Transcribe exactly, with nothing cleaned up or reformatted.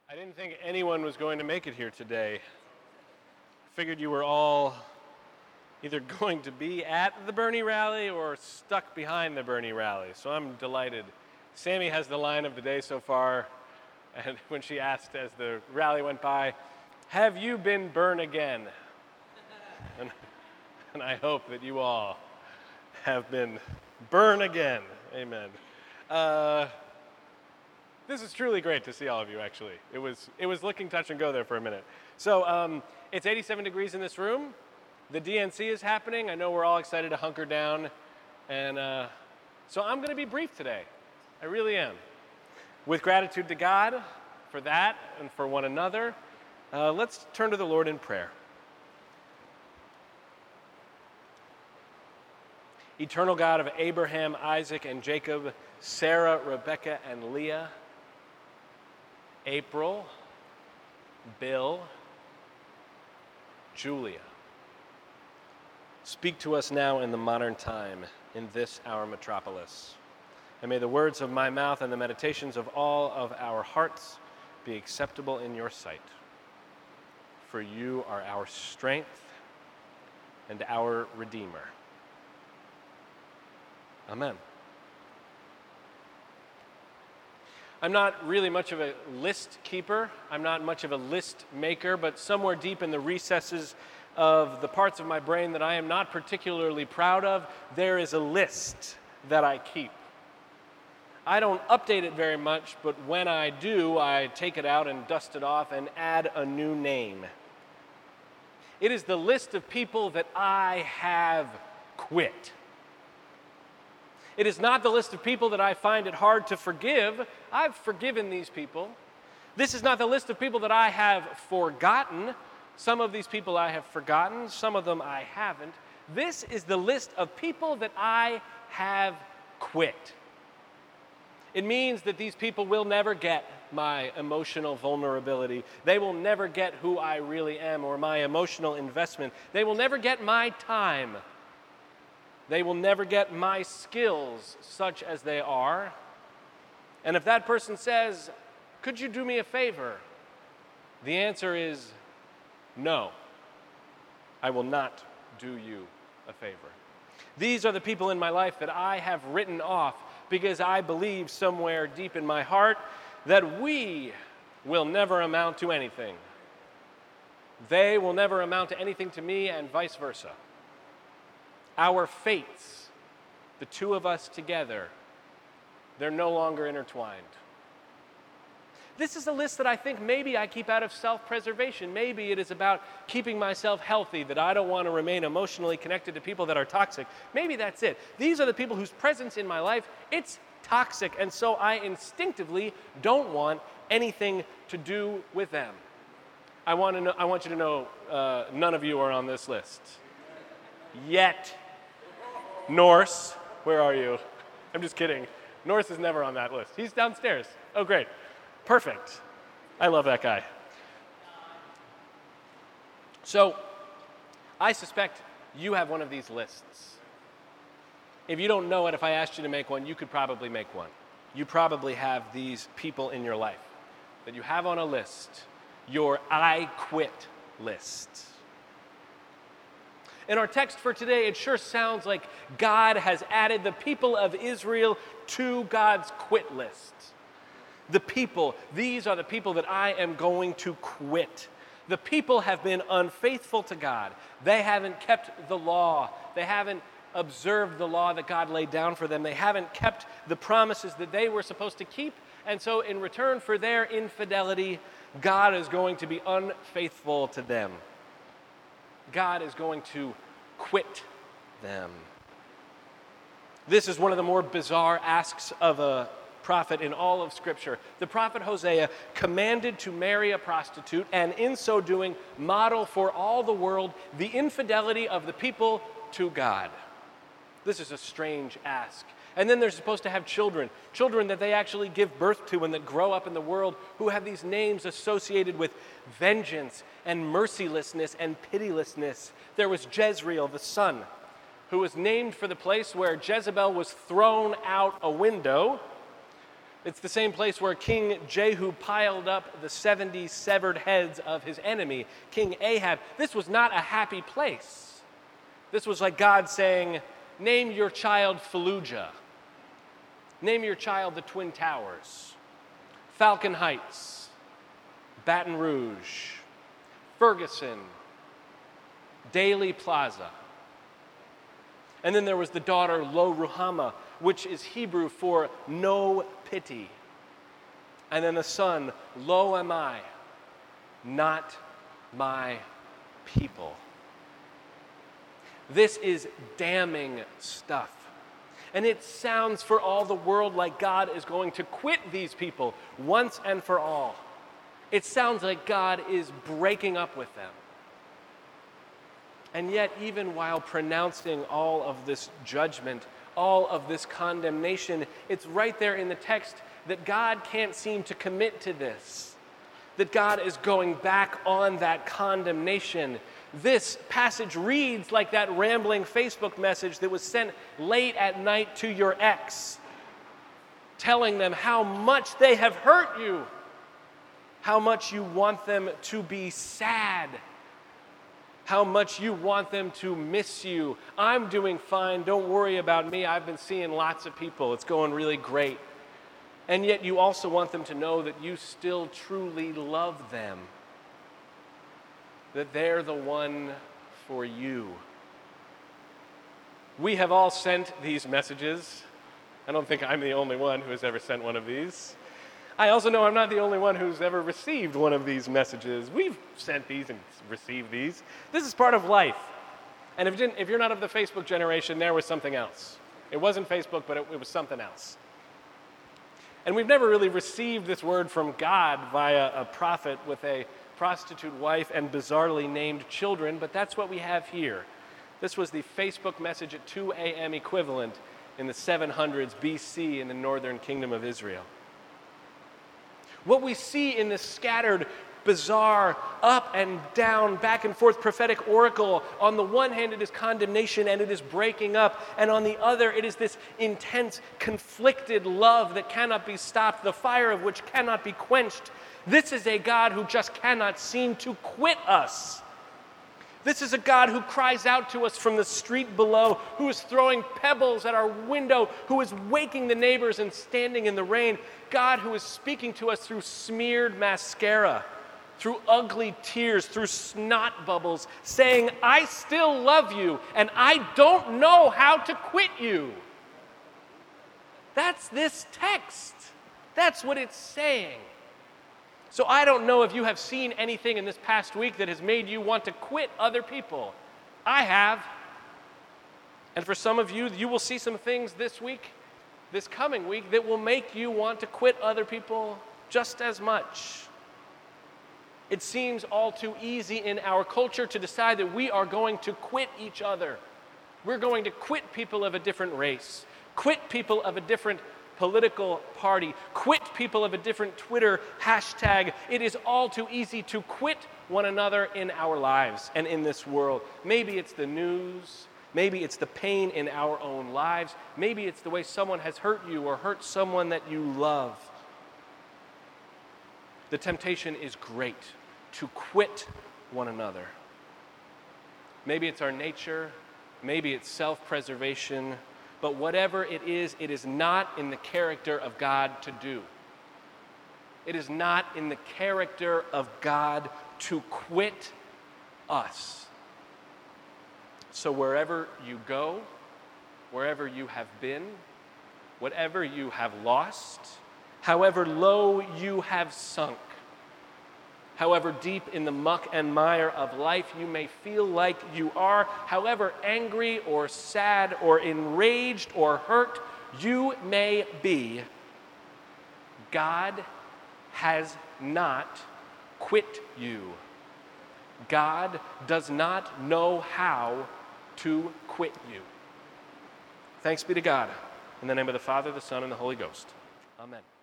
I didn't think anyone was going to make it here today. Figured you were all either going to be at the Bernie rally or stuck behind the Bernie rally, so I'm delighted. Sammy has the line of the day so far, and when she asked as the rally went by, have you been burned again? And, and I hope that you all have been burned again. Amen. Uh, This is truly great to see all of you, actually. It was it was looking touch and go there for a minute. So um, it's eighty-seven degrees in this room. The D N C is happening. I know we're all excited to hunker down. And uh, so I'm going to be brief today. I really am. With gratitude to God for that and for one another, uh, let's turn to the Lord in prayer. Eternal God of Abraham, Isaac, and Jacob, Sarah, Rebecca, and Leah, April, Bill, Julia. Speak to us now in the modern time, in this our metropolis. And may the words of my mouth and the meditations of all of our hearts be acceptable in your sight. For you are our strength and our Redeemer. Amen. I'm not really much of a list keeper. I'm not much of a list maker, but somewhere deep in the recesses of the parts of my brain that I am not particularly proud of, there is a list that I keep. I don't update it very much, but when I do, I take it out and dust it off and add a new name. It is the list of people that I have quit. It is not the list of people that I find it hard to forgive. I've forgiven these people. This is not the list of people that I have forgotten. Some of these people I have forgotten. Some of them I haven't. This is the list of people that I have quit. It means that these people will never get my emotional vulnerability. They will never get who I really am or my emotional investment. They will never get my time. They will never get my skills such as they are. And if that person says, could you do me a favor? The answer is no. I will not do you a favor. These are the people in my life that I have written off because I believe somewhere deep in my heart that we will never amount to anything. They will never amount to anything to me and vice versa. Our fates, the two of us together, they're no longer intertwined. This is a list that I think maybe I keep out of self-preservation. Maybe it is about keeping myself healthy, that I don't want to remain emotionally connected to people that are toxic. Maybe that's it. These are the people whose presence in my life, it's toxic, and so I instinctively don't want anything to do with them. I want to know, I want you to know uh, none of you are on this list. Yet. Norse, where are you? I'm just kidding. Norse is never on that list. He's downstairs. Oh, great. Perfect. I love that guy. So, I suspect you have one of these lists. If you don't know it, if I asked you to make one, you could probably make one. You probably have these people in your life that you have on a list, your I quit list. In our text for today, it sure sounds like God has added the people of Israel to God's quit list. The people, these are the people that I am going to quit. The people have been unfaithful to God. They haven't kept the law. They haven't observed the law that God laid down for them. They haven't kept the promises that they were supposed to keep. And so in return for their infidelity, God is going to be unfaithful to them. God is going to quit them. This is one of the more bizarre asks of a prophet in all of Scripture. The prophet Hosea commanded to marry a prostitute and in so doing model for all the world the infidelity of the people to God. This is a strange ask. And then they're supposed to have children, children that they actually give birth to and that grow up in the world who have these names associated with vengeance and mercilessness and pitilessness. There was Jezreel, the son, who was named for the place where Jezebel was thrown out a window It's the same place where King Jehu piled up the seventy severed heads of his enemy, King Ahab. This was not a happy place. This was like God saying, name your child Fallujah. Name your child the Twin Towers, Falcon Heights, Baton Rouge, Ferguson, Daley Plaza. And then there was the daughter Lo Ruhamah, which is Hebrew for no pity. And then the son, Lo am I, not my people. This is damning stuff. And it sounds for all the world like God is going to quit these people once and for all. It sounds like God is breaking up with them. And yet, even while pronouncing all of this judgment, all of this condemnation, it's right there in the text that God can't seem to commit to this, that God is going back on that condemnation. This passage reads like that rambling Facebook message that was sent late at night to your ex, telling them how much they have hurt you, how much you want them to be sad, how much you want them to miss you. I'm doing fine. Don't worry about me. I've been seeing lots of people. It's going really great. And yet you also want them to know that you still truly love them, that they're the one for you. We have all sent these messages. I don't think I'm the only one who has ever sent one of these. I also know I'm not the only one who's ever received one of these messages. We've sent these and received these. This is part of life. And if, you didn't, if you're not of the Facebook generation, there was something else. It wasn't Facebook, but it, it was something else. And we've never really received this word from God via a prophet with a prostitute wife and bizarrely named children, but that's what we have here. This was the Facebook message at two a.m. equivalent in the seven hundreds B C in the northern kingdom of Israel. What we see in this scattered, bizarre, up and down, back and forth prophetic oracle, on the one hand it is condemnation and it is breaking up, and on the other it is this intense, conflicted love that cannot be stopped, the fire of which cannot be quenched. This is a God who just cannot seem to quit us. This is a God who cries out to us from the street below, who is throwing pebbles at our window, who is waking the neighbors and standing in the rain. God who is speaking to us through smeared mascara, through ugly tears, through snot bubbles, saying, I still love you, and I don't know how to quit you. That's this text. That's what it's saying. So I don't know if you have seen anything in this past week that has made you want to quit other people. I have. And for some of you, you will see some things this week, this coming week, that will make you want to quit other people just as much. It seems all too easy in our culture to decide that we are going to quit each other. We're going to quit people of a different race, quit people of a different political party, quit people of a different Twitter hashtag. It is all too easy to quit one another in our lives and in this world. Maybe it's the news, maybe it's the pain in our own lives, maybe it's the way someone has hurt you or hurt someone that you love. The temptation is great to quit one another. Maybe it's our nature, maybe it's self-preservation, but whatever it is, it is not in the character of God to do. It is not in the character of God to quit us. So wherever you go, wherever you have been, whatever you have lost, however low you have sunk, however deep in the muck and mire of life you may feel like you are, however angry or sad or enraged or hurt you may be, God has not quit you. God does not know how to quit you. Thanks be to God. In the name of the Father, the Son, and the Holy Ghost. Amen.